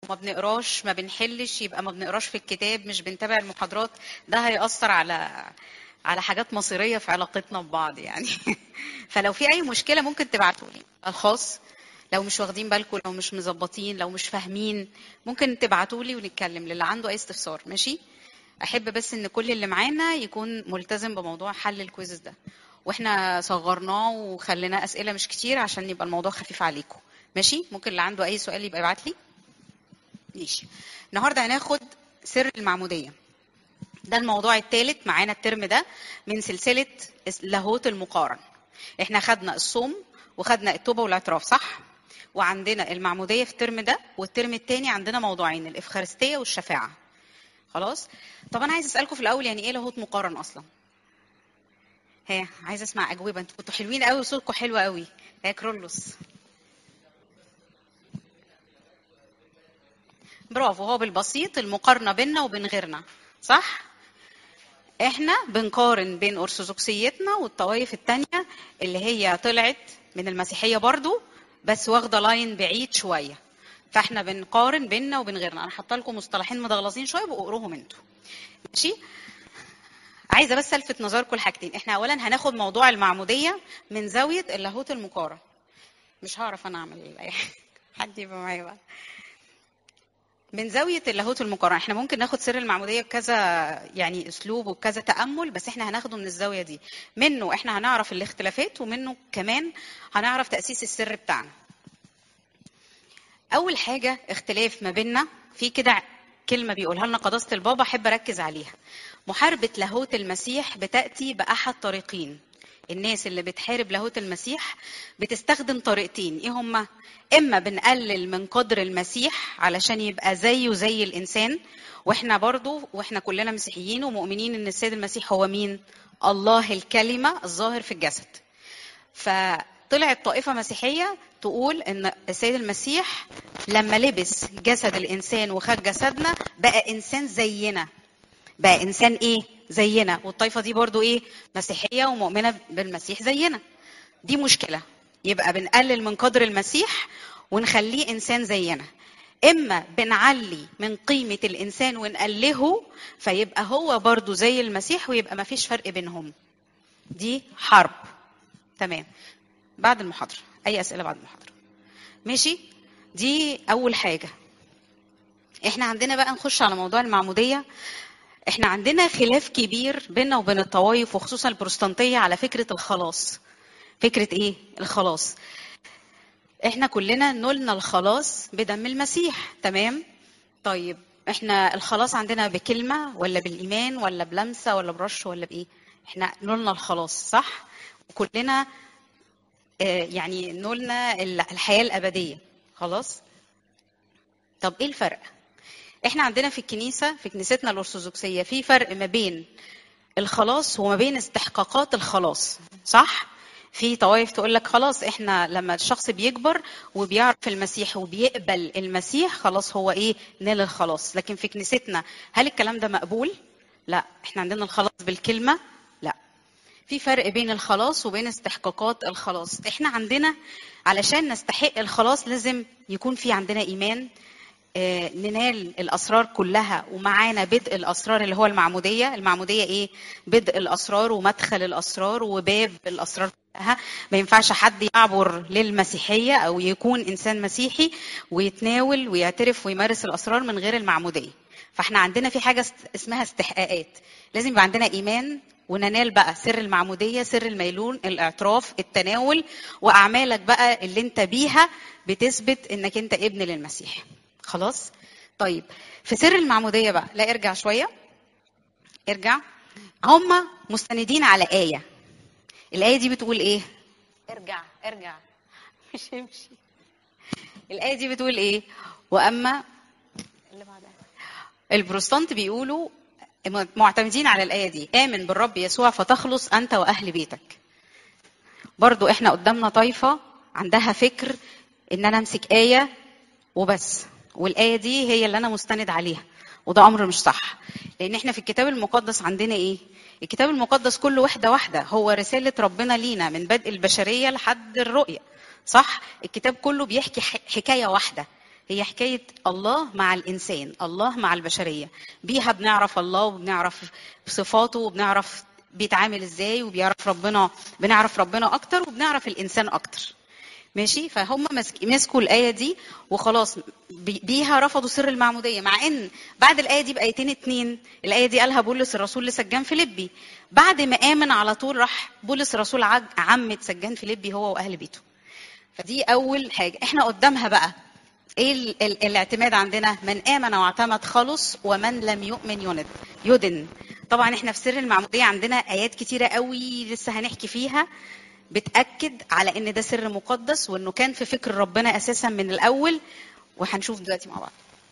ما بنقراش ما بنحلش، يبقى ما بنقراش في الكتاب، مش بنتابع المحاضرات. ده هيأثر على حاجات مصيرية في علاقتنا ببعض يعني. فلو في أي مشكلة ممكن تبعتولي الخاص، لو مش واخدين بالكم، لو مش مظبطين، لو مش فاهمين، ممكن تبعتولي ونتكلم للي عنده أي استفسار. ماشي؟ أحب بس إن كل اللي معانا يكون ملتزم بموضوع حل الكويزز ده، واحنا صغرناه وخليناه أسئلة مش كتير عشان يبقى الموضوع خفيف عليكم. ماشي؟ ممكن اللي عنده أي سؤال يبقى يبعت لي. ماشي. النهارده هناخد سر المعمودية. ده الموضوع الثالث معانا الترم ده من سلسلة لاهوت المقارن. احنا خدنا الصوم وخدنا التوبة والاعتراف، صح؟ وعندنا المعمودية في الترم ده، والترم الثاني عندنا موضوعين، الإفخارستية والشفاعة. خلاص؟ طب أنا عايز أسألكم في الأول، يعني إيه لاهوت مقارن أصلا؟ ها، عايز أسمع أجوبة. أنتوا كنتوا حلوين قوي وصوتكم حلو قوي. ها كرولوس. برافو، هو بالبسيط المقارنة بيننا وبين غيرنا، صح؟ احنا بنقارن بين ارثوذكسيتنا والطوائف التانية اللي هي طلعت من المسيحية برضو، بس واخدة لاين بعيد شوية. فاحنا بنقارن بيننا وبين غيرنا. انا حاطه لكم مصطلحين مدغلظين شوية بقروهم انتوا. ماشي؟ عايزة بس الفت نظركم لحاجتين. احنا اولا هناخد موضوع المعمودية من زاوية اللاهوت المقارن. مش هعرف انا اعمل اي حاجة. حد يبقى معايا بقى. من زاوية اللاهوت المقارن احنا ممكن ناخد سر المعمودية بكذا يعني اسلوب وبكذا تأمل، بس احنا هناخده من الزاوية دي. منه احنا هنعرف الاختلافات، ومنه كمان هنعرف تأسيس السر بتاعنا. اول حاجة اختلاف ما بيننا في كده كلمة بيقولها لنا قداسة البابا، احب اركز عليها. محاربة لاهوت المسيح بتأتي بأحد طريقين. الناس اللي بتحارب لاهوت المسيح بتستخدم طريقتين. ايه هما؟ اما بنقلل من قدر المسيح علشان يبقى زيه زي الانسان، واحنا كلنا مسيحيين ومؤمنين ان السيد المسيح هو مين؟ الله الكلمة الظاهر في الجسد. فطلعت طائفة مسيحية تقول ان السيد المسيح لما لبس جسد الانسان وخد جسدنا بقى انسان زينا. بقى انسان ايه؟ زينا. والطائفه دي برضو ايه؟ مسيحيه ومؤمنه بالمسيح زينا. دي مشكله. يبقى بنقلل من قدر المسيح ونخليه انسان زينا، اما بنعلي من قيمه الانسان ونقلله فيبقى هو برضو زي المسيح ويبقى ما فيش فرق بينهم. دي حرب. تمام. بعد المحاضره اي اسئله بعد المحاضره. ماشي؟ دي اول حاجه. احنا عندنا بقى نخش على موضوع المعموديه. احنا عندنا خلاف كبير بيننا وبين الطوائف وخصوصا البروتستانتية على فكرة الخلاص. فكرة ايه الخلاص؟ احنا كلنا نلنا الخلاص بدم المسيح، تمام؟ طيب احنا الخلاص عندنا بكلمة ولا بالإيمان ولا بلمسة ولا برش ولا بإيه؟ احنا نلنا الخلاص، صح؟ كلنا يعني نلنا الحياة الأبدية. خلاص؟ طب ايه الفرق؟ احنا عندنا في الكنيسة، في كنيستنا الأرثوذكسية، في فرق ما بين الخلاص وما بين استحقاقات الخلاص، صح؟ في طوائف تقول لك خلاص احنا لما الشخص بيكبر وبيعرف المسيح وبيقبل المسيح خلاص هو ايه؟ نال الخلاص. لكن في كنيستنا هل الكلام ده مقبول؟ لا. احنا عندنا الخلاص بالكلمة؟ لا. في فرق بين الخلاص وبين استحقاقات الخلاص. احنا عندنا علشان نستحق الخلاص لازم يكون في عندنا إيمان، ننال الأسرار كلها، ومعانا بدء الأسرار اللي هو المعمودية. المعمودية إيه؟ بدء الأسرار ومدخل الأسرار وباب الأسرار كلها. ما ينفعش حد يعبر للمسيحية أو يكون إنسان مسيحي ويتناول ويعترف ويمارس الأسرار من غير المعمودية. فإحنا عندنا في حاجة اسمها استحقاقات. لازم يبقى عندنا إيمان وننال بقى سر المعمودية، سر الميلون، الاعتراف، التناول، وأعمالك بقى اللي انت بيها بتثبت انك انت ابن للمسيح. خلاص؟ طيب في سر المعمودية بقى، لا ارجع شوية، ارجع. هم مستندين على آية. الآية دي بتقول ايه؟ ارجع مش امشي. الآية دي بتقول ايه؟ وأما اللي بعدها البروتستانت بيقولوا معتمدين على الآية دي، آمن بالرب يسوع فتخلص أنت وأهل بيتك. برضو احنا قدامنا طائفة عندها فكر ان انا امسك آية وبس، والآية دي هي اللي انا مستند عليها، وده امر مش صح. لان احنا في الكتاب المقدس عندنا ايه؟ الكتاب المقدس كله واحدة هو رسالة ربنا لينا من بدء البشرية لحد الرؤية، صح؟ الكتاب كله بيحكي حكاية واحدة. هي حكاية الله مع الإنسان، الله مع البشرية. بيها بنعرف الله وبنعرف صفاته وبنعرف بيتعامل ازاي وبيعرف ربنا، بنعرف ربنا أكتر وبنعرف الإنسان أكتر. ماشي؟ فهم مسكوا الآية دي وخلاص، بيها رفضوا سر المعمودية، مع إن بعد الآية دي بآيتين 2 الآية دي قالها بولس الرسول لسجان فيليبي. بعد ما آمن على طول راح بولس الرسول عمد سجان فيليبي هو وأهل بيته. فدي أول حاجة. إحنا قدامها بقى ايه الاعتماد عندنا؟ من آمن واعتمد خلص، ومن لم يؤمن يدن. طبعا احنا في سر المعمودية عندنا آيات كتيرة قوي لسه هنحكي فيها بتأكد على ان ده سر مقدس وانه كان في فكر ربنا اساسا من الاول، وهنشوف دلوقتي مع بعض.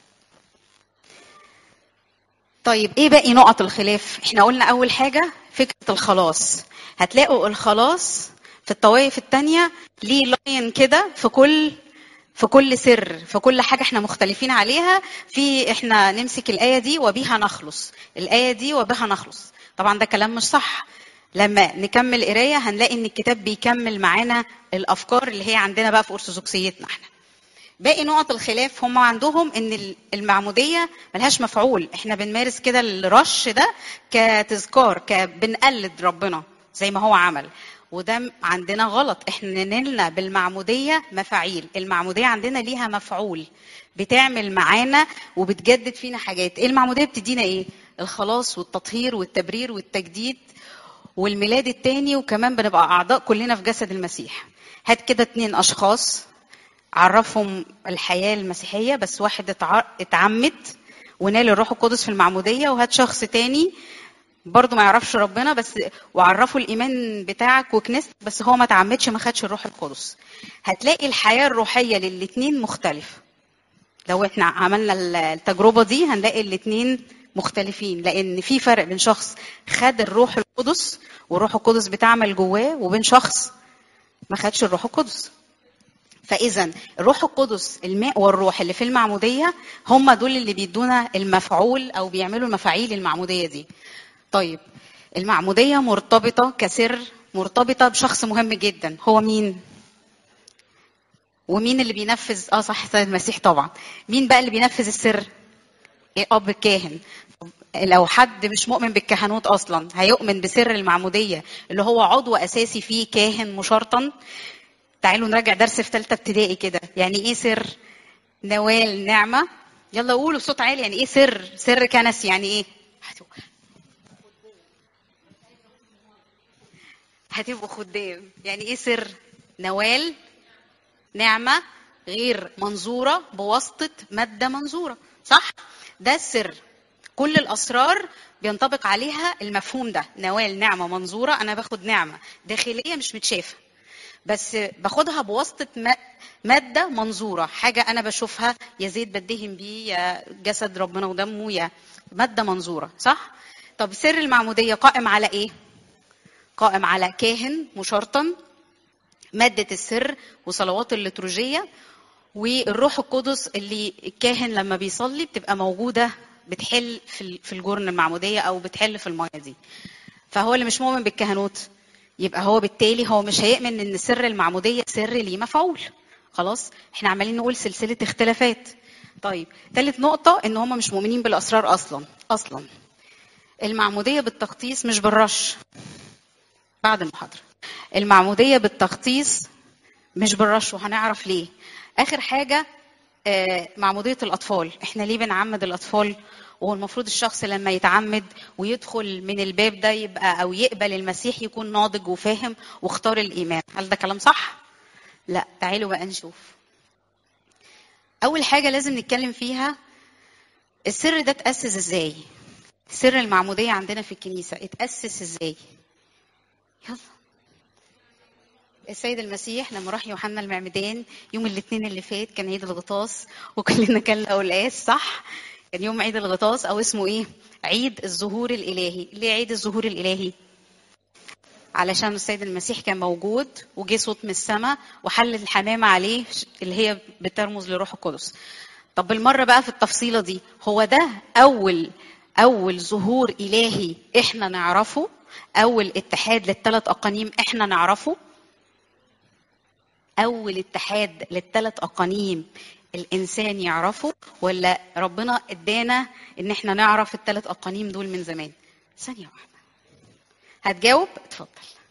طيب ايه باقي نقط الخلاف؟ احنا قلنا اول حاجة فكرة الخلاص. هتلاقوا الخلاص في الطوائف التانية ليه لاين كده في كل سر، في كل حاجة احنا مختلفين عليها. احنا نمسك الآية دي وبيها نخلص، الآية دي وبيها نخلص. طبعا ده كلام مش صح. لما نكمل قراية هنلاقي ان الكتاب بيكمل معانا الأفكار اللي هي عندنا بقى في أرثوذكسيتنا احنا. باقي نقط الخلاف هم عندهم ان المعمودية ملهاش مفعول، احنا بنمارس كده الرش ده كتذكار، بنقلد ربنا زي ما هو عمل، وده عندنا غلط. احنا نلنا بالمعمودية مفاعيل، المعمودية عندنا ليها مفعول، بتعمل معانا وبتجدد فينا حاجات. ايه المعمودية بتدينا؟ ايه؟ الخلاص والتطهير والتبرير والتجديد والميلاد التاني، وكمان بنبقى أعضاء كلنا في جسد المسيح. هات كده 2 أشخاص عرفهم الحياة المسيحية، بس واحد اتعمد ونال الروح القدس في المعمودية، وهات شخص تاني برضو ما يعرفش ربنا بس وعرفوا الإيمان بتاعك وكنيستك، بس هو ما تعمدش، ما خدش الروح القدس. هتلاقي الحياة الروحية للاتنين مختلفة. لو احنا عملنا التجربة دي هنلاقي الاتنين مختلفين، لأن في فرق بين شخص خد الروح القدس والروح القدس بتعمل جواه، وبين شخص ما خدش الروح القدس. فإذا الروح القدس، الماء والروح اللي في المعمودية هم دول اللي بيدونا المفعول أو بيعملوا المفاعيل المعمودية دي. طيب المعمودية مرتبطة كسر، مرتبطة بشخص مهم جدا، هو مين؟ ومين اللي بينفذ؟ صح، السيد المسيح طبعا. مين بقى اللي بينفذ السر؟ أب الكاهن. لو حد مش مؤمن بالكهنوت أصلا هيؤمن بسر المعمودية اللي هو عضو أساسي فيه كاهن مشرطن. تعالوا نراجع درس في 3 ابتدائي كده. يعني ايه سر؟ نوال نعمة. يلا قولوا بصوت عالي، يعني ايه سر كنسي؟ يعني ايه؟ هتبقوا خدام. يعني ايه سر؟ نوال نعمة غير منظورة بواسطة مادة منظورة، صح؟ ده السر. كل الأسرار بينطبق عليها المفهوم ده، نوال نعمة منظورة، أنا باخد نعمة داخلية مش متشافة، بس باخدها بواسطة مادة منظورة، حاجة أنا بشوفها، يا زيت بدهن بيه، يا جسد ربنا ودمه، يا مادة منظورة، صح؟ طب سر المعمودية قائم على إيه؟ قائم على كاهن مشرطن، مادة السر وصلوات الليتورجية والروح القدس اللي الكاهن لما بيصلي بتبقى موجودة بتحل في الجرن المعمودية أو بتحل في المياه دي. فهو اللي مش مؤمن بالكهنوت يبقى هو بالتالي هو مش هيؤمن ان سر المعمودية سر ليه مفعول. خلاص احنا عمالين نقول سلسلة اختلافات. طيب 3 نقطة ان هم مش مؤمنين بالاسرار اصلا. المعمودية بالتخطيص مش بالرش. بعد المحاضرة المعمودية بالتخطيص مش بالرش، وهنعرف ليه. اخر حاجة معمودية الاطفال. احنا ليه بنعمد الاطفال؟ وهو المفروض الشخص لما يتعمد ويدخل من الباب ده يبقى أو يقبل المسيح يكون ناضج وفاهم واختار الإيمان. هل ده كلام صح؟ لا. تعالوا بقى نشوف. أول حاجة لازم نتكلم فيها، السر ده اتأسس إزاي؟ سر المعمودية عندنا في الكنيسة اتأسس إزاي؟ يلا. السيد المسيح لما راح يوحنا المعمدان يوم الاثنين اللي فات كان عيد الغطاس، وكلنا كان قلقاس، صح؟ كان يوم عيد الغطاس او اسمه ايه؟ عيد الظهور الالهي. ليه عيد الظهور الالهي؟ علشان السيد المسيح كان موجود وجه صوت من السماء وحل الحمامة عليه اللي هي بترمز لروح القدس. طب بالمرة بقى في التفصيلة دي، هو ده أول ظهور إلهي إحنا نعرفه؟ أول اتحاد لل3 أقانيم إحنا نعرفه؟ أول اتحاد لل3 أقانيم الانسان يعرفه، ولا ربنا ادانا ان احنا نعرف الثلاث اقانيم دول من زمان؟ ثانيه واحده. هتجاوب؟ اتفضل.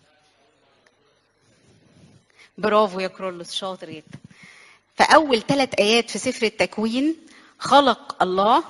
برافو يا كرولوس، شاطر جدا. فاول 3 ايات في سفر التكوين: خلق الله،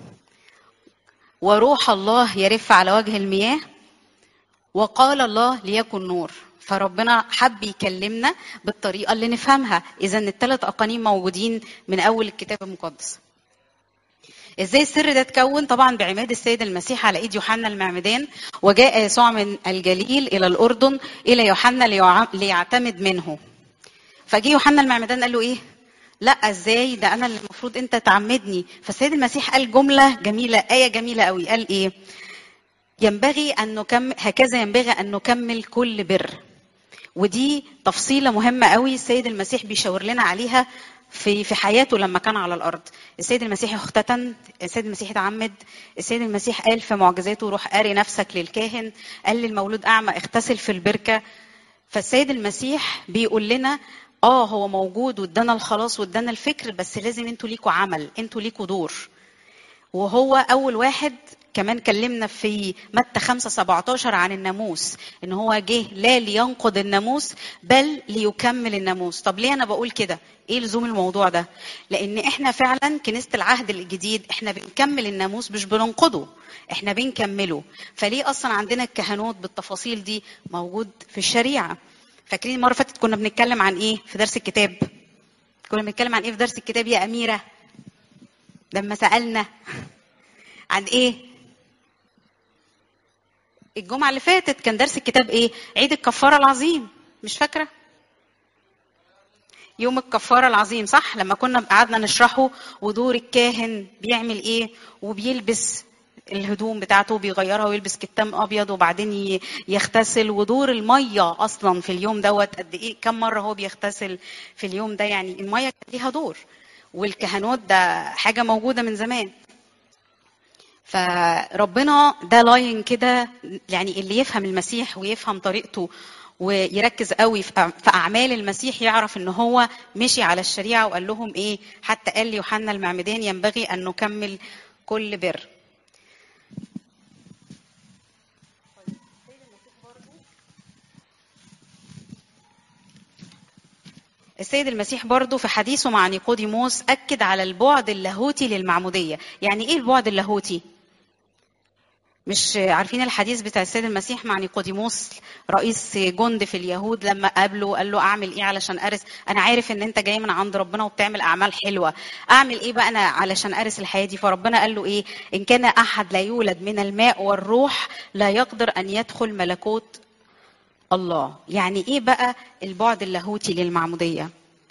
وروح الله يرف على وجه المياه، وقال الله ليكن نور. فربنا حب يكلمنا بالطريقه اللي نفهمها. اذا الثلاث اقانيم موجودين من اول الكتاب المقدس. ازاي السر ده اتكون؟ طبعا بعماد السيد المسيح على ايد يوحنا المعمدان. وجاء يسوع من الجليل الى الاردن الى يوحنا ليعتمد منه. فجي يوحنا المعمدان قال له ايه؟ لا، ازاي ده انا اللي المفروض انت تعمدني. فالسيد المسيح قال جمله جميله، ايه جميله قوي. قال ايه؟ ينبغي ان نكمل، هكذا ينبغي ان نكمل كل بر. ودي تفصيله مهمه قوي السيد المسيح بيشاور لنا عليها في حياته لما كان على الارض. السيد المسيح اختتن، السيد المسيح اتعمد، السيد المسيح قال في معجزاته: روح قاري نفسك للكاهن، قال للمولود اعمى اغتسل في البركه. فالسيد المسيح بيقول لنا هو موجود وادانا الخلاص وادانا الفكر، بس لازم انتوا ليكوا عمل، انتوا ليكوا دور. وهو اول واحد كمان كلمنا في متى 5:17 عن الناموس، ان هو جه لا لينقض الناموس بل ليكمل الناموس. طب ليه انا بقول كده؟ ايه لزوم الموضوع ده؟ لان احنا فعلا كنيسة العهد الجديد احنا بنكمل الناموس، مش بننقضه، احنا بنكمله. فليه اصلا عندنا الكهنوت بالتفاصيل دي موجود في الشريعة؟ فاكرين المره اللي فاتت كنا بنتكلم عن ايه في درس الكتاب؟ كنا بنتكلم عن ايه في درس الكتاب يا اميره لما سالنا عن ايه؟ الجمعه اللي فاتت كان درس الكتاب ايه؟ عيد الكفاره العظيم، مش فاكره؟ يوم الكفاره العظيم، صح؟ لما كنا قعدنا نشرحه ودور الكاهن بيعمل ايه، وبيلبس الهدوم بتاعته بيغيرها ويلبس كتان ابيض وبعدين يغتسل. ودور الميه اصلا في اليوم دوت قد ايه، كم مره هو بيغتسل في اليوم ده. يعني الميه ليها دور، والكهنوت ده حاجه موجوده من زمان. فربنا ده لاين كده، يعني اللي يفهم المسيح ويفهم طريقته ويركز قوي في اعمال المسيح يعرف ان هو مشي على الشريعه. وقال لهم ايه؟ حتى قال ليوحنا المعمدان ينبغي ان نكمل كل بر. السيد المسيح برضو في حديثه مع نيقوديموس أكد على البعد اللاهوتي للمعمودية. يعني إيه البعد اللاهوتي؟ مش عارفين الحديث بتاع السيد المسيح مع نيقوديموس رئيس جند في اليهود لما قابله قال له أعمل إيه علشان أرث؟ أنا عارف إن أنت جاي من عند ربنا وبتعمل أعمال حلوة، أعمل إيه بقى أنا علشان أرث الحياة دي؟ فربنا قال له إيه؟ إن كان أحد لا يولد من الماء والروح لا يقدر أن يدخل ملكوت الله. يعني ايه بقى البعد اللاهوتي للمعمودية؟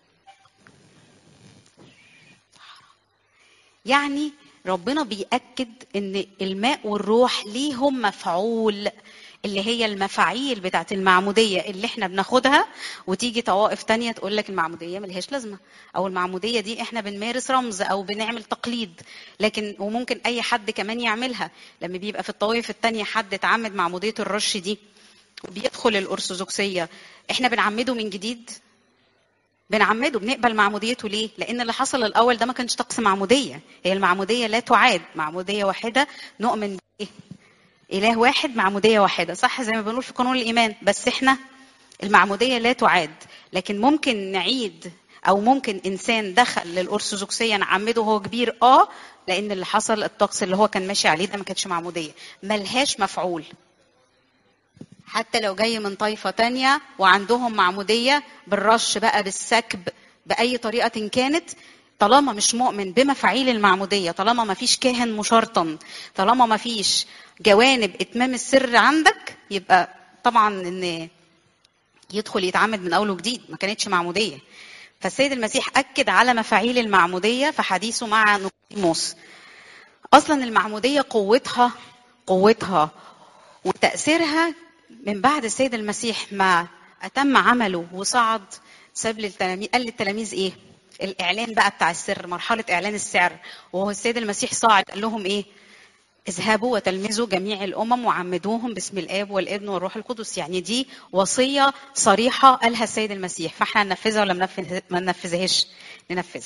يعني ربنا بيأكد ان الماء والروح ليهم مفعول، اللي هي المفاعيل بتاعت المعمودية اللي احنا بناخدها. وتيجي طوائف تانية تقول لك المعمودية ملهاش لازمة، او المعمودية دي احنا بنمارس رمز او بنعمل تقليد. لكن وممكن اي حد كمان يعملها. لما بيبقى في الطوائف التانية حد اتعمد معمودية الرش دي وبيدخل الأرثوذكسية، احنا بنعمده من جديد؟ بنعمده، بنقبل معموديته. ليه؟ لأن اللي حصل الأول ده ما كانش طقس معمودية. هي المعمودية لا تعاد، معمودية واحدة نؤمن بإيه؟ إله واحد، معمودية واحدة، صح؟ زي ما بنقول في قانون الإيمان. بس احنا المعمودية لا تعاد، لكن ممكن نعيد، أو ممكن إنسان دخل للأرثوذكسية نعمده وهو كبير، لأن اللي حصل الطقس اللي هو كان ماشي عليه ده ما كانش معمودية، ملهاش مفعول. حتى لو جاي من طائفة تانية وعندهم معمودية بالرش بقى، بالسكب، بأي طريقة كانت، طالما مش مؤمن بمفاعيل المعمودية، طالما ما فيش كاهن مشرطن، طالما ما فيش جوانب إتمام السر عندك، يبقى طبعا إن يدخل يتعمد من أول وجديد، ما كانتش معمودية. فالسيد المسيح أكد على مفاعيل المعمودية في حديثه مع نيقوديموس. أصلا المعمودية قوتها وتأثيرها من بعد السيد المسيح ما أتم عمله وصعد، ساب للتلاميذ، قال للتلاميذ إيه؟ الإعلان بقى بتاع السر، مرحلة إعلان السر. وهو السيد المسيح صاعد قال لهم إيه؟ اذهبوا وتلمذوا جميع الأمم وعمدوهم باسم الآب والابن والروح القدس. يعني دي وصية صريحة قالها السيد المسيح. فاحنا ننفذها ولا ما ننفذهاش؟ ننفذها.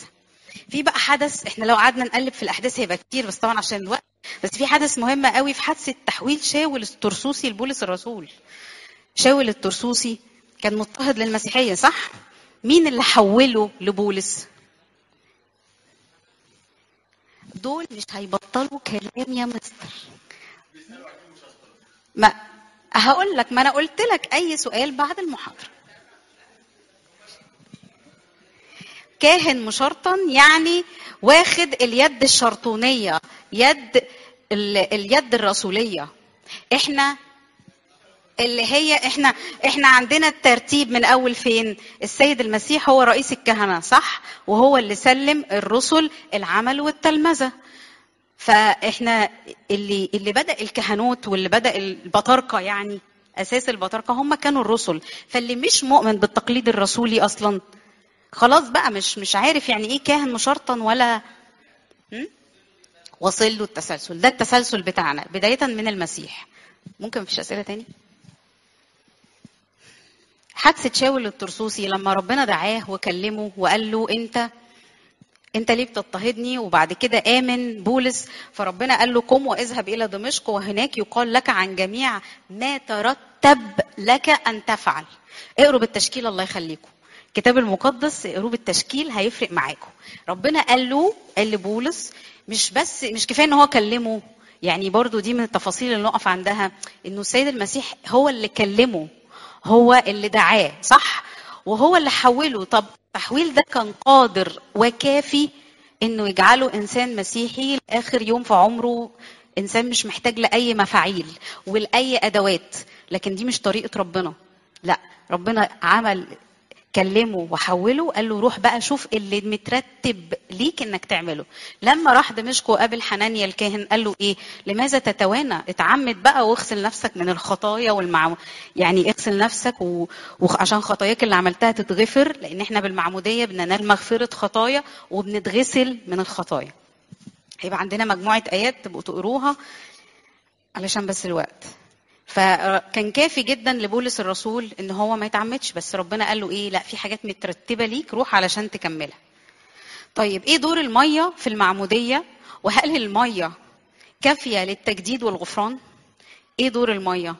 في بقى حدث، احنا لو قعدنا نقلب في الاحداث هيبقى كتير، بس طبعا عشان الوقت. بس في حدث مهم قوي في حادثه تحويل شاول الترسوسي لبولس الرسول. شاول الترسوسي كان مضطهد للمسيحيه، صح؟ مين اللي حوله لبولس؟ دول مش هيبطلوا كلام يا مستر. ما هقول لك، ما انا قلت لك اي سؤال بعد المحاضره. كاهن مشرطن يعني واخد اليد الشرطونيه، اليد الرسوليه. احنا اللي هي احنا عندنا الترتيب من اول فين؟ السيد المسيح هو رئيس الكهنه، صح؟ وهو اللي سلم الرسل العمل والتلمذه. فاحنا اللي بدا الكهنوت واللي بدا البطاركه، يعني اساس البطاركه هم كانوا الرسل. فاللي مش مؤمن بالتقليد الرسولي اصلا خلاص بقى مش عارف يعني ايه كاهن مشرطن ولا واصل له التسلسل. ده التسلسل بتاعنا بدايه من المسيح. ممكن مفيش اسئله تاني؟ حادثه شاول الترسوسي لما ربنا دعاه وكلمه وقال له انت ليه بتضطهدني؟ وبعد كده آمن بولس، فربنا قال له قم واذهب إلى دمشق وهناك يقال لك عن جميع ما ترتب لك أن تفعل. اقروا بالتشكيل، الله يخليكم. الكتاب المقدس اقروا بالتشكيل هيفرق معاكم. ربنا قال لبولس مش كفاية ان هو كلمه، يعني برضو دي من التفاصيل اللي نقف عندها، انه السيد المسيح هو اللي كلمه، هو اللي دعاه، صح؟ وهو اللي حوله. طب التحويل ده كان قادر وكافي انه يجعله انسان مسيحي لاخر يوم في عمره، انسان مش محتاج لاي مفاعيل ولاي ادوات. لكن دي مش طريقه ربنا. لا، ربنا كلمه وحوله، قال له روح بقى شوف اللي مترتب ليك انك تعمله. لما راح دمشق وقابل حنانيا الكاهن قال له ايه؟ لماذا تتوانى؟ اتعمد بقى واغسل نفسك من الخطايا يعني اغسل نفسك وعشان خطاياك اللي عملتها تتغفر، لان احنا بالمعموديه بننال مغفره خطايا وبنتغسل من الخطايا. هيبقى عندنا مجموعه ايات تبقوا تقروها علشان بس الوقت. فكان كافي جدا لبولس الرسول ان هو ما يتعمدش، بس ربنا قال له ايه؟ لا، في حاجات مترتبه ليك، روح علشان تكملها. طيب ايه دور الميه في المعموديه؟ وهل الميه كافيه للتجديد والغفران؟ ايه دور الميه؟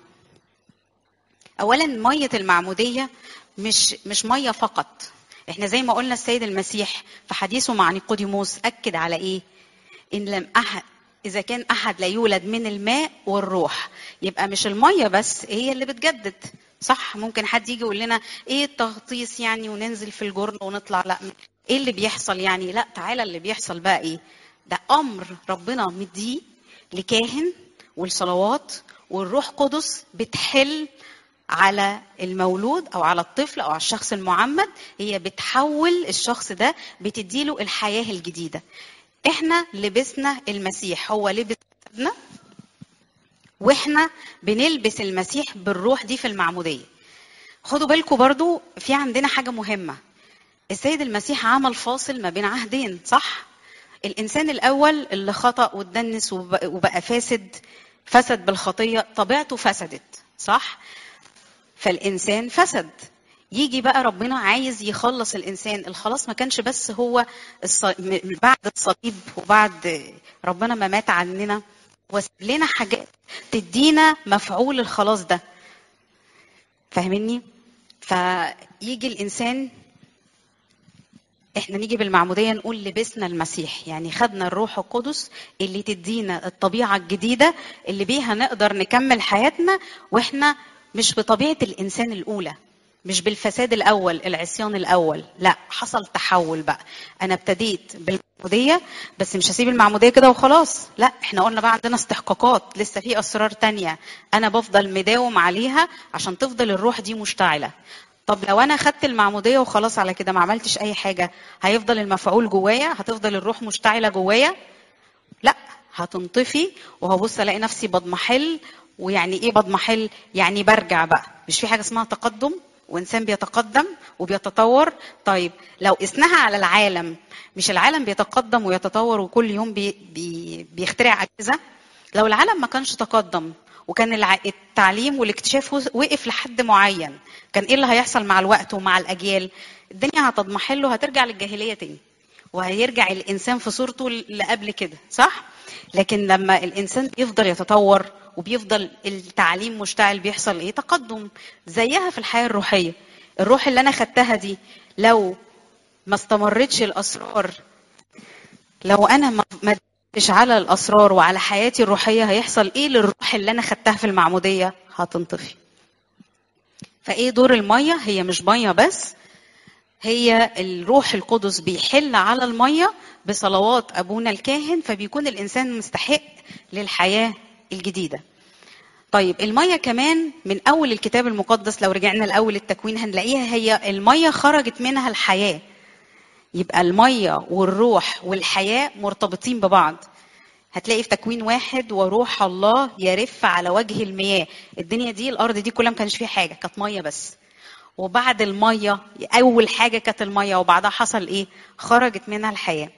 اولا ميه المعموديه مش ميه فقط. احنا زي ما قلنا السيد المسيح في حديثه مع نيقوديموس اكد على ايه؟ ان لم إذا كان أحد لا يولد من الماء والروح، يبقى مش المية بس هي اللي بتجدد، صح؟ ممكن حد يجي يقول لنا إيه التغطيس يعني وننزل في الجرن ونطلع؟ لا، إيه اللي بيحصل يعني؟ لا، تعالى اللي بيحصل بقى إيه؟ ده أمر ربنا مديه لكاهن، والصلوات والروح قدس بتحل على المولود أو على الطفل أو على الشخص المعمد. هي بتحول الشخص ده، بتديله الحياة الجديدة. احنا لبسنا المسيح، هو لبس جسدنا، واحنا بنلبس المسيح بالروح دي في المعمودية. خدوا بالكم برضو في عندنا حاجة مهمة. السيد المسيح عمل فاصل ما بين عهدين، صح؟ الإنسان الأول اللي خطأ واتدنس وبقى فسد بالخطية، طبيعته فسدت، صح؟ فالإنسان فسد. يجي بقى ربنا عايز يخلص الإنسان. الخلاص ما كانش بس هو بعد الصليب وبعد ربنا ما مات عننا وساب لنا حاجات تدينا مفعول الخلاص ده. فاهميني؟ فيجي الإنسان، احنا نيجي بالمعمودية نقول لبسنا المسيح، يعني خدنا الروح القدس اللي تدينا الطبيعة الجديدة اللي بيها نقدر نكمل حياتنا، واحنا مش بطبيعة الإنسان الأولى، مش بالفساد الأول، العصيان الأول. لا، حصل تحول بقى. أنا ابتديت بالمعمودية، بس مش هسيب المعمودية كده وخلاص. لا، احنا قلنا بقى عندنا استحقاقات، لسه في أسرار تانية أنا بفضل مداوم عليها عشان تفضل الروح دي مشتعلة. طب لو أنا خدت المعمودية وخلاص على كده ما عملتش أي حاجة، هيفضل المفعول جوايا؟ هتفضل الروح مشتعلة جوايا؟ لا، هتنطفي وهبص ألاقي نفسي بضمحل. ويعني إيه بضمحل؟ يعني برجع بقى. مش في حاجة اسمها تقدم، وإنسان بيتقدم وبيتطور. طيب لو قسناها على العالم، مش العالم بيتقدم ويتطور وكل يوم بيخترع أجهزة؟ لو العالم ما كانش تقدم وكان التعليم والاكتشاف وقف لحد معين، كان إيه اللي هيحصل مع الوقت ومع الأجيال؟ الدنيا هتضمحل وهترجع للجاهلية تاني. وهيرجع الانسان في صورته اللي قبل كده، صح؟ لكن لما الانسان بيفضل يتطور وبيفضل التعليم مشتعل، بيحصل ايه؟ تقدم. زيها في الحياه الروحيه، الروح اللي انا خدتها دي لو ما استمرتش الاسرار، لو انا ما دلتش على الاسرار وعلى حياتي الروحيه، هيحصل ايه للروح اللي انا خدتها في المعموديه؟ هتنطفي. فايه دور الميه؟ هي مش ميه بس، هي الروح القدس بيحل على الميه بصلوات ابونا الكاهن، فبيكون الانسان مستحق للحياه الجديده. طيب الميه كمان من اول الكتاب المقدس، لو رجعنا لاول التكوين هنلاقيها هي الميه خرجت منها الحياه. يبقى الميه والروح والحياه مرتبطين ببعض. هتلاقي في تكوين 1 وروح الله يرف على وجه المياه. الدنيا دي، الارض دي كلها ما كانش فيها حاجه، كانت ميه بس. وبعد الميه، اول حاجه كانت الميه، وبعدها حصل ايه؟ خرجت منها الحياه.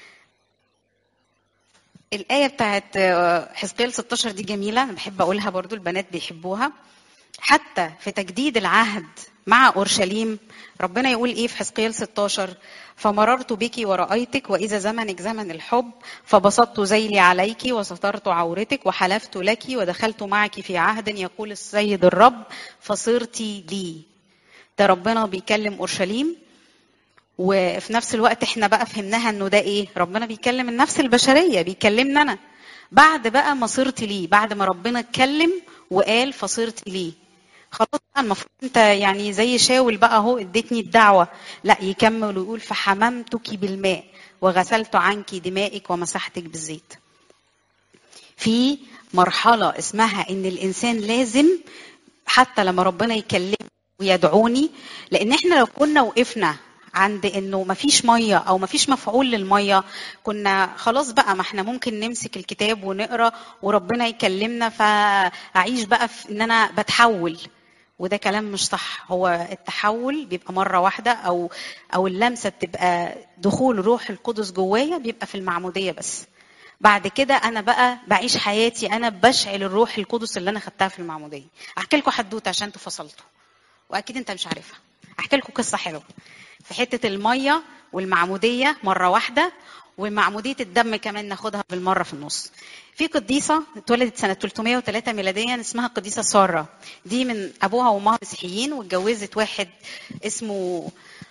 الايه بتاعت حزقيال 16 دي جميله، انا بحب اقولها برضو، البنات بيحبوها. حتى في تجديد العهد مع اورشليم، ربنا يقول ايه في حزقيال 16؟ فمررت بك ورأيتك واذا زمنك زمن الحب، فبسطت ذيلي عليك وسترت عورتك وحلفت لك ودخلت معك في عهد، يقول السيد الرب، فصرت لي. ده ربنا بيكلم اورشليم، وفي نفس الوقت احنا بقى فهمناها انه ده ايه؟ ربنا بيكلم النفس البشريه، بيكلمنا انا. بعد بقى ما صرت ليه، بعد ما ربنا اتكلم وقال فصرت ليه، خلاص بقى المفروض انت يعني زي شاول بقى اهو، اديتني الدعوه. لا، يكمل ويقول فحممتك بالماء وغسلت عنك دمائك ومسحتك بالزيت. في مرحله اسمها ان الانسان لازم، حتى لما ربنا يكلمني ويدعوني، لان احنا لو كنا وقفنا عند انه مفيش ميه او مفيش مفعول للميه، كنا خلاص بقى، ما احنا ممكن نمسك الكتاب ونقرا وربنا يكلمنا، فاعيش بقى في ان انا بتحول. وده كلام مش صح. هو التحول بيبقى مره واحده، او اللمسه بتبقى دخول روح القدس جوايا، بيبقى في المعموديه بس. بعد كده انا بقى بعيش حياتي، انا بشعل الروح القدس اللي انا خدتها في المعموديه. احكي لكم حدوته عشان انتوا فصلتوا، واكيد انت مش عارفها. احكي لكم قصه حلوه في حته الميه والمعموديه مره واحده، ومعموديه الدم كمان ناخدها بالمره في النص. في قديسه اتولدت سنه 303 ميلاديا، اسمها القديسه ساره. دي من ابوها وامها مسيحيين، واتجوزت واحد اسمه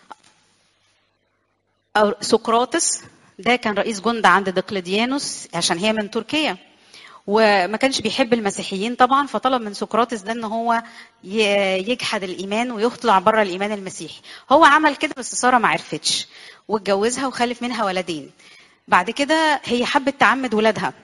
سقراطس. ده كان رئيس جند عند دقلديانوس، عشان هي من تركيا، وما كانش بيحب المسيحيين طبعا، فطلب من سقراطس ده ان هو يجحد الايمان ويطلع بره الايمان المسيحي. هو عمل كده، بس ساره ما عرفتش، واتجوزها وخلف منها ولدين. بعد كده هي حبت تعمد ولادها،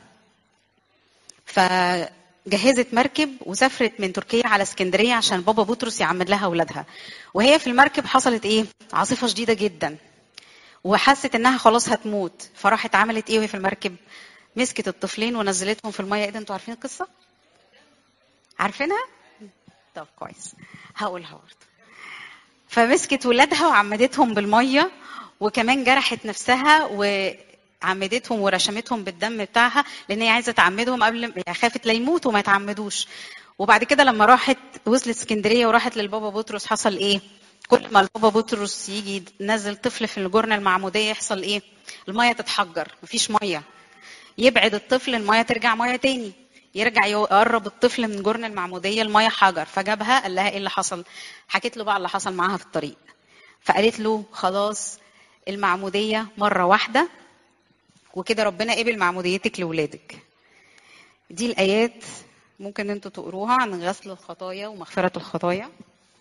فجهزت مركب وسافرت من تركيا على اسكندريه عشان بابا بطرس يعمد لها ولادها. وهي في المركب حصلت ايه؟ عاصفه شديده جدا، وحست انها خلاص هتموت. فراحت عملت ايه وهي في المركب؟ مسكت الطفلين ونزلتهم في الميه. ايه ده، انتوا عارفين القصه؟ عارفينها؟ طب كويس، هقولها برضه. فمسكت ولادها وعمدتهم بالميه، وكمان جرحت نفسها وعمدتهم ورشمتهم بالدم بتاعها، لان هي عايزه تعمدهم قبل، خافت لا يموتوا وما يتعمدوش. وبعد كده لما راحت وصلت اسكندريه وراحت للبابا بطرس، حصل ايه؟ كل ما البابا بطرس يجي ينزل طفل في الجرنه المعموديه، يحصل ايه؟ الميه تتحجر، مفيش ميه. يبعد الطفل، الميه ترجع ميه تاني. يرجع يقرب الطفل من جرن المعموديه، الميه حجر. فجابها قال لها ايه اللي حصل؟ حكيت له بقى اللي حصل معاها في الطريق. فقالت له خلاص، المعموديه مره واحده، وكده ربنا قبل معموديتك لاولادك. دي الايات ممكن انتوا تقروها عن غسل الخطايا ومغفره الخطايا.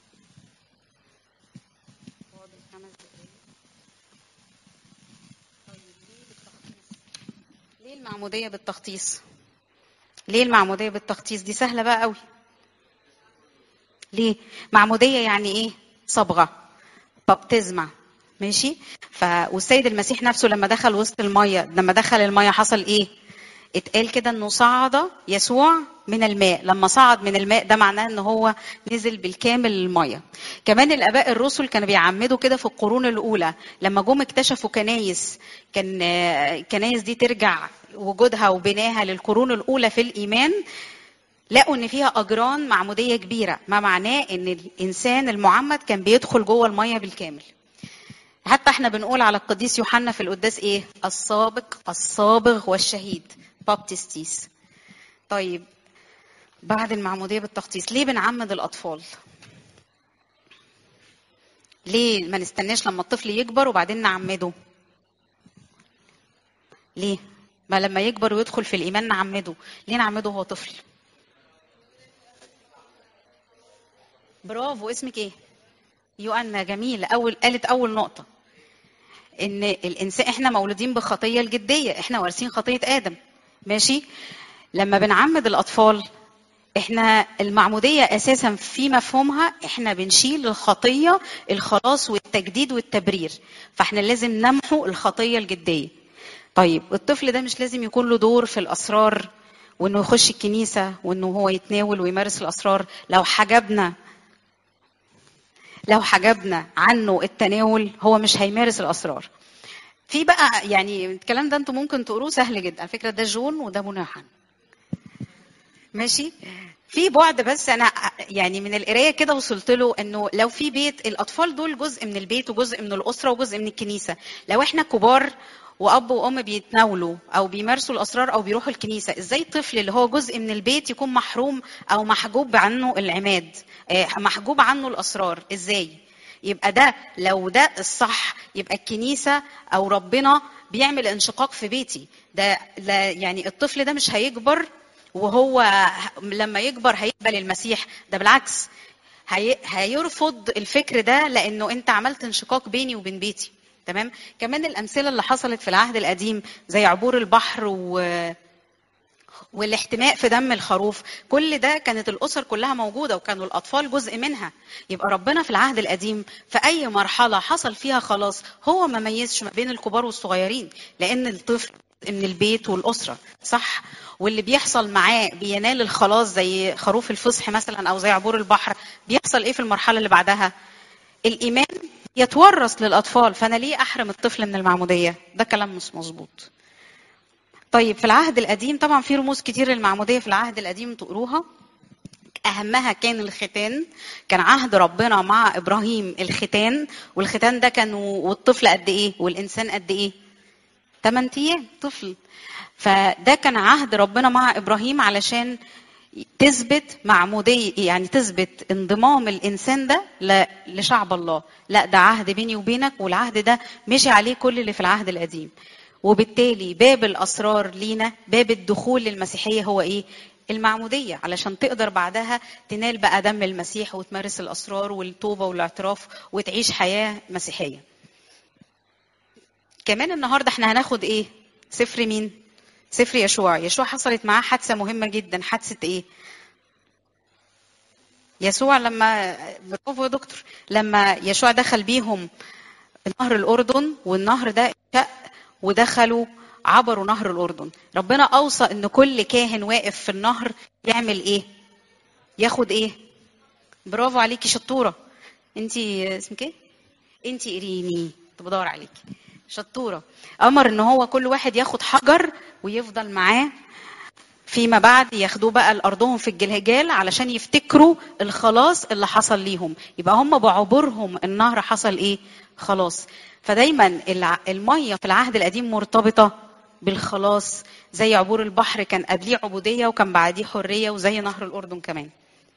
ليه المعموديه بالتخطيص؟ ليه المعموديه بالتخطيص؟ دي سهله بقى قوي. ليه؟ معموديه يعني ايه؟ صبغه، بابتزمه، ماشي. والسيد المسيح نفسه لما دخل وسط الميه، لما دخل الميه حصل ايه؟ اتقال كده انه صعد يسوع من الماء. لما صعد من الماء ده معناه ان هو نزل بالكامل الميه. كمان الاباء الرسل كانوا بيعمدوا كده في القرون الاولى، لما جم اكتشفوا كنايس، كان الكنايس دي ترجع وجودها وبناها للقرون الاولى في الايمان، لقوا ان فيها اجران معموديه كبيره، ما معناه ان الانسان المعمد كان بيدخل جوه الميه بالكامل. حتى احنا بنقول على القديس يوحنا في القداس ايه؟ السابق الصابغ والشهيد، بابتستيس. طيب بعد المعمودية بالتغطيس ليه بنعمد الأطفال؟ ليه ما نستناش لما الطفل يكبر وبعدين نعمده؟ ليه؟ ما لما يكبر ويدخل في الإيمان نعمده؟ ليه نعمده وهو طفل؟ برافو، اسمك ايه؟ يوأنا، جميل. قالت أول نقطة إن الإنسان، إحنا مولودين بخطية الجدية، إحنا وارثين خطية آدم، ماشي؟ لما بنعمد الأطفال، احنا المعمودية اساسا في مفهومها احنا بنشيل الخطية، الخلاص والتجديد والتبرير، فاحنا لازم نمحو الخطية الجدية. طيب الطفل ده مش لازم يكون له دور في الاسرار، وانه يخش الكنيسة وانه هو يتناول ويمارس الاسرار. لو حجبنا عنه التناول هو مش هيمارس الاسرار. في بقى يعني الكلام ده انتم ممكن تقروه سهل جدا على فكرة، ده جون وده مناحن، ماشي؟ في بعد بس انا يعني من القرايه كده وصلت له، انه لو في بيت الاطفال دول جزء من البيت وجزء من الاسره وجزء من الكنيسه. لو احنا كبار واب وام بيتناولوا او بيمارسوا الاسرار او بيروحوا الكنيسه، ازاي الطفل اللي هو جزء من البيت يكون محروم او محجوب عنه العماد، محجوب عنه الاسرار؟ ازاي؟ يبقى ده لو ده الصح، يبقى الكنيسه او ربنا بيعمل انشقاق في بيتي. ده لا يعني الطفل ده مش هيكبر وهو لما يكبر هيقبل المسيح، ده بالعكس هيرفض الفكر ده، لانه انت عملت انشقاق بيني وبين بيتي. تمام؟ كمان الامثله اللي حصلت في العهد القديم زي عبور البحر والاحتماء في دم الخروف، كل ده كانت الاسر كلها موجوده وكانوا الاطفال جزء منها. يبقى ربنا في العهد القديم في اي مرحله حصل فيها خلاص هو ما ميزش ما بين الكبار والصغيرين، لان الطفل من البيت والاسره، صح؟ واللي بيحصل معاه بينال الخلاص زي خروف الفصح مثلا او زي عبور البحر، بيحصل ايه في المرحله اللي بعدها؟ الايمان يتورث للاطفال. فانا ليه احرم الطفل من المعموديه؟ ده كلام مش مظبوط. طيب في العهد القديم طبعا في رموز كتير للمعموديه في العهد القديم تقروها، اهمها كان الختان. كان عهد ربنا مع ابراهيم الختان، والختان ده كان والطفل قد ايه والانسان قد ايه؟ 8 ايام طفل. فده كان عهد ربنا مع ابراهيم علشان تثبت معموديه، يعني تثبت انضمام الانسان ده لشعب الله. لا ده عهد بيني وبينك، والعهد ده مشي عليه كل اللي في العهد القديم. وبالتالي باب الاسرار لينا، باب الدخول للمسيحيه هو ايه؟ المعموديه، علشان تقدر بعدها تنال بقى دم المسيح وتمارس الاسرار والتوبه والاعتراف وتعيش حياه مسيحيه. كمان النهارده احنا هناخد ايه؟ سفر مين؟ سفر يشوع. يشوع حصلت معاه حادثه مهمه جدا. حادثه ايه؟ يسوع لما، برافو يا دكتور، لما يشوع دخل بيهم نهر الأردن، والنهر ده شق ودخلوا عبروا نهر الأردن. ربنا أوصى إن كل كاهن واقف في النهر يعمل إيه؟ ياخد إيه؟ برافو عليكي، شطورة. أنتي اسمك إيه؟ أنتي إيريني، كنت بدور عليكي، شطورة. أمر إن هو كل واحد ياخد حجر ويفضل معاه فيما بعد ياخدوه بقى لأرضهم في الجلجال علشان يفتكروا الخلاص اللي حصل ليهم. يبقى هم بعبورهم النهر حصل ايه؟ خلاص. فدايما المية في العهد القديم مرتبطة بالخلاص، زي عبور البحر كان قبليه عبودية وكان بعديه حرية، وزي نهر الأردن كمان.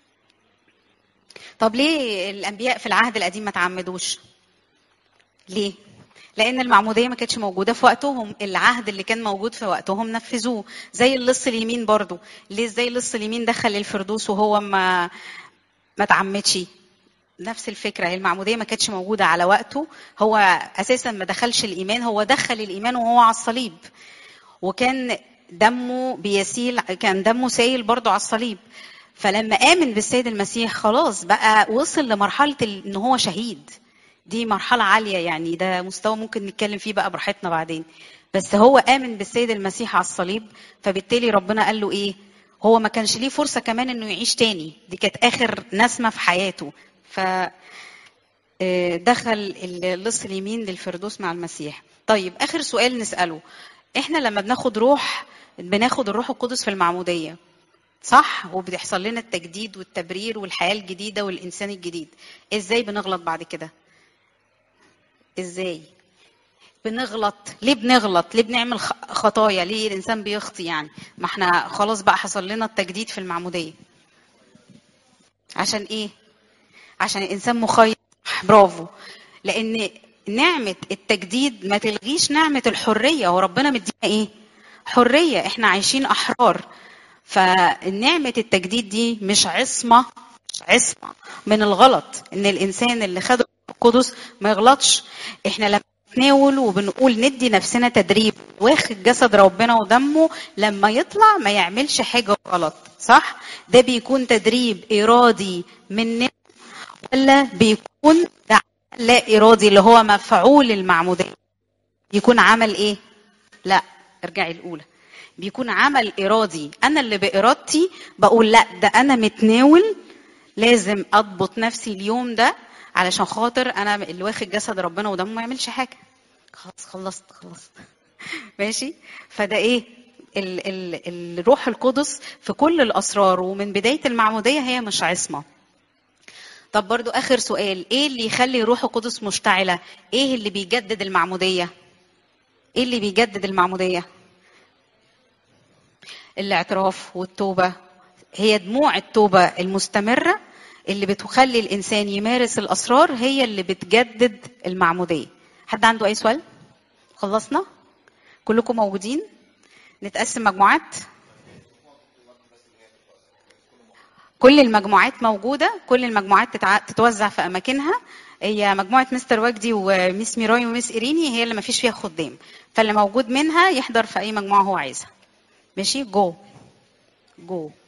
طب ليه الأنبياء في العهد القديم ما تعمدوش؟ ليه؟ لأن المعمودية ما كانتش موجودة في وقتهم، العهد اللي كان موجود في وقتهم نفذوه. زي اللص اليمين برضو، ليه زي اللص اليمين دخل الفردوس وهو ما تعمدش؟ نفس الفكرة، المعمودية ما كانتش موجودة على وقته، هو أساسا ما دخلش الإيمان، هو دخل الإيمان وهو على الصليب، وكان دمه بيسيل، كان دمه سايل برضو على الصليب. فلما آمن بالسيد المسيح خلاص بقى وصل لمرحلة إن هو شهيد. دي مرحلة عالية، يعني ده مستوى ممكن نتكلم فيه بقى براحتنا بعدين. بس هو آمن بالسيد المسيح على الصليب، فبالتالي ربنا قال له إيه؟ هو ما كانش ليه فرصة كمان إنه يعيش تاني، دي كانت آخر نسمة في حياته. فدخل اللص اليمين للفردوس مع المسيح. طيب آخر سؤال نسأله، إحنا لما بناخد الروح القدس في المعمودية، صح؟ وبيحصل لنا التجديد والتبرير والحياة الجديدة والإنسان الجديد، إزاي بنغلط بعد كده؟ ازاي بنغلط؟ ليه بنغلط؟ ليه بنعمل خطايا؟ ليه الانسان بيخطي يعني؟ ما احنا خلاص بقى حصل لنا التجديد في المعموديه. عشان ايه؟ عشان الانسان مخير. برافو. لان نعمه التجديد ما تلغيش نعمه الحريه، وربنا مدينا ايه؟ حريه، احنا عايشين احرار. فنعمه التجديد دي مش عصمه، مش عصمه من الغلط، ان الانسان اللي خد القدس ما يغلطش. احنا لما بنتناول وبنقول ندي نفسنا تدريب، واخد جسد ربنا ودمه، لما يطلع ما يعملش حاجه غلط، صح؟ ده بيكون تدريب ارادي مننا، ولا بيكون لا ارادي اللي هو مفعول المعموديه؟ بيكون عمل ايه؟ لا، ارجعي الاولى. بيكون عمل ارادي، انا اللي بارادتي بقول لا ده انا متناول، لازم اضبط نفسي اليوم ده علشان خاطر انا اللي واخد جسد ربنا ودمه ما يعملش حاجه. خلصت ماشي. فده ايه؟ الروح القدس في كل الاسرار ومن بدايه المعموديه هي مش عصمه. طب برضو اخر سؤال، ايه اللي يخلي روح القدس مشتعله؟ ايه اللي بيجدد المعموديه؟ ايه اللي بيجدد المعموديه؟ الاعتراف والتوبه. هي دموع التوبه المستمره اللي بتخلي الانسان يمارس الاسرار، هي اللي بتجدد المعموديه. حد عنده اي سؤال؟ خلصنا؟ كلكم موجودين؟ نتقسم مجموعات. كل المجموعات موجودة، كل المجموعات تتوزع في أماكنها. هي مجموعة مستر وجدي وميس ميراي وميس إيريني هي اللي ما فيش فيها خدام، فاللي موجود منها يحضر في أي مجموعة هو عايزها. ماشي، جو